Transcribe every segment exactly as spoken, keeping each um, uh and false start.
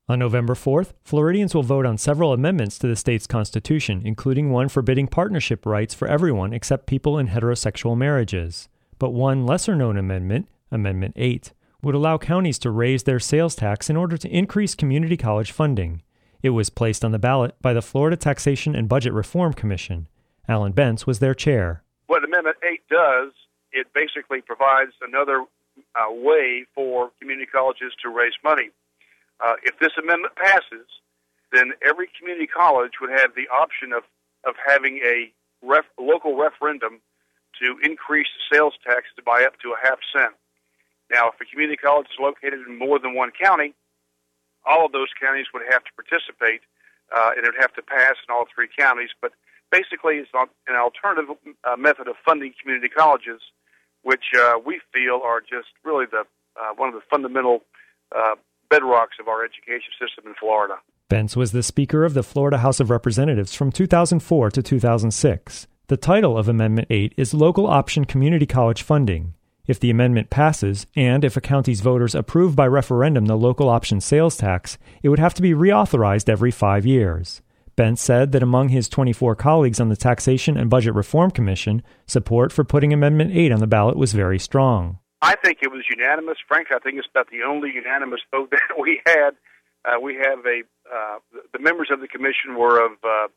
On November fourth, Floridians will vote on several amendments to the state's constitution, including one forbidding partnership rights for everyone except people in heterosexual marriages. But one lesser-known amendment, Amendment eight, would allow counties to raise their sales tax in order to increase community college funding. It was placed on the ballot by the Florida Taxation and Budget Reform Commission. Alan Bentz was their chair. What Amendment eight does, it basically provides another uh, way for community colleges to raise money. Uh, if this amendment passes, then every community college would have the option of, of having a ref, local referendum to increase the sales tax by up to a half cent. Now, if a community college is located in more than one county, all of those counties would have to participate, uh, and it would have to pass in all three counties. But basically, it's an alternative uh, method of funding community colleges, which uh, we feel are just really the uh, one of the fundamental uh, bedrocks of our education system in Florida. Bentz was the Speaker of the Florida House of Representatives from two thousand four to two thousand six. The title of Amendment eight is Local Option Community College Funding. If the amendment passes, and if a county's voters approve by referendum the local option sales tax, it would have to be reauthorized every five years. Bentz said that among his twenty-four colleagues on the Taxation and Budget Reform Commission, support for putting Amendment eight on the ballot was very strong. I think it was unanimous. Frankly, I think it's about the only unanimous vote that we had. Uh, we have a uh, the members of the commission were of uh,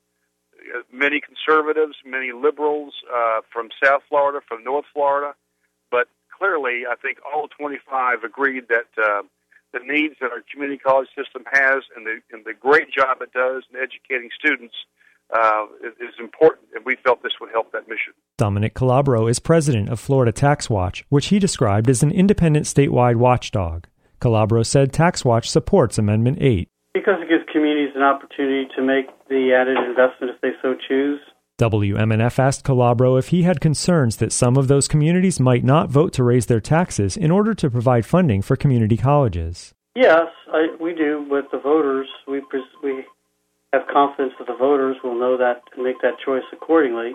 many conservatives, many liberals uh, from South Florida, from North Florida, but clearly, I think all twenty-five agreed that uh, the needs that our community college system has and the and the great job it does in educating students uh, is, is important, and we felt this would help that mission. Dominic Calabro is president of Florida Tax Watch, which he described as an independent statewide watchdog. Calabro said Tax Watch supports Amendment eight. Because it gives communities an opportunity to make the added investment if they so choose. W M N F asked Calabro if he had concerns that some of those communities might not vote to raise their taxes in order to provide funding for community colleges. Yes, I, we do. With the voters, we pres- we have confidence that the voters will know that and make that choice accordingly.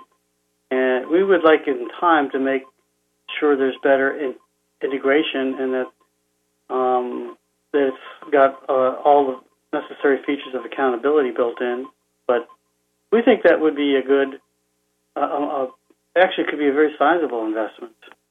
And we would like in time to make sure there's better in- integration and that um, that it's got uh, all the necessary features of accountability built in. But we think that would be a good, uh, uh, actually could be a very sizable investment.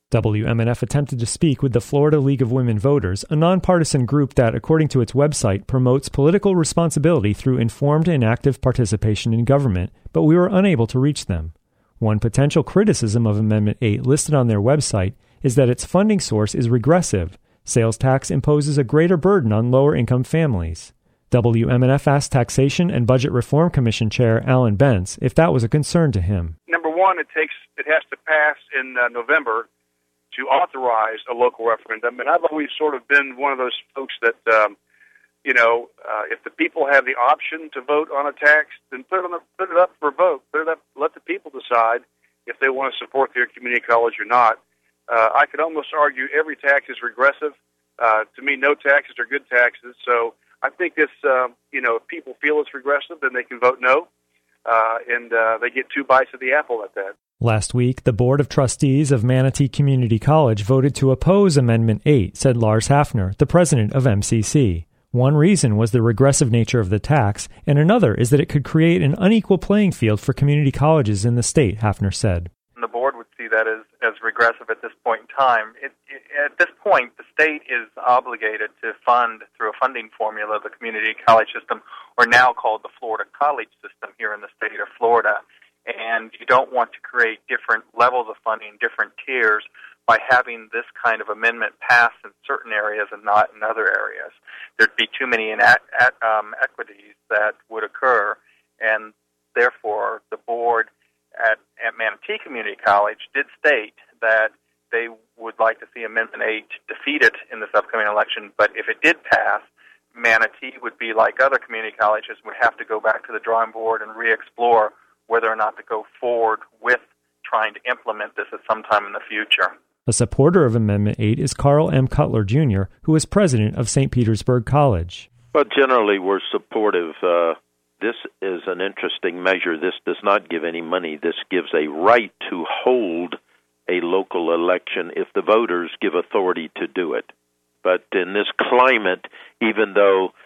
W M N F attempted to speak with the Florida League of Women Voters, a nonpartisan group that, according to its website, promotes political responsibility through informed and active participation in government, but we were unable to reach them. One potential criticism of Amendment eight listed on their website is that its funding source is regressive. Sales tax imposes a greater burden on lower-income families. W M N F asked Taxation and Budget Reform Commission Chair Alan Bentz if that was a concern to him. Number one, it takes it has to pass in uh, November to authorize a local referendum, and I've always sort of been one of those folks that, um, you know, uh, if the people have the option to vote on a tax, then put it, on the, put it up for a vote. Put it up. Let the people decide if they want to support their community college or not. Uh, I could almost argue every tax is regressive. Uh, to me, no taxes are good taxes. So I think this, uh, you know, if people feel it's regressive, then they can vote no, uh, and uh, they get two bites of the apple at that. Last week, the Board of Trustees of Manatee Community College voted to oppose Amendment eight, said Lars Hafner, the president of M C C. One reason was the regressive nature of the tax, and another is that it could create an unequal playing field for community colleges in the state, Hafner said. The board would see that as, as regressive at this point in time. It, it, at this point, the state is obligated to fund, through a funding formula, the community college system, or now called the Florida College System here in the state of Florida. And you don't want to create different levels of funding, different tiers, by having this kind of amendment pass in certain areas and not in other areas. There'd be too many inequ- um, equities that would occur, and therefore the board at, at Manatee Community College did state that they would like to see Amendment eight defeated in this upcoming election, but if it did pass, Manatee would be like other community colleges, would have to go back to the drawing board and re-explore whether or not to go forward with trying to implement this at some time in the future. A supporter of Amendment eight is Carl M. Cutler, Junior, who is president of Saint Petersburg College. Well, generally we're supportive. Uh, this is an interesting measure. This does not give any money. This gives a right to hold a local election if the voters give authority to do it. But in this climate, even though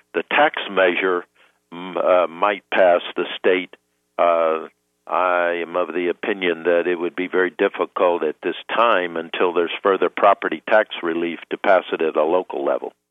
the tax measure uh, might pass the state. Uh, I am of the opinion that it would be very difficult at this time until there's further property tax relief to pass it at a local level.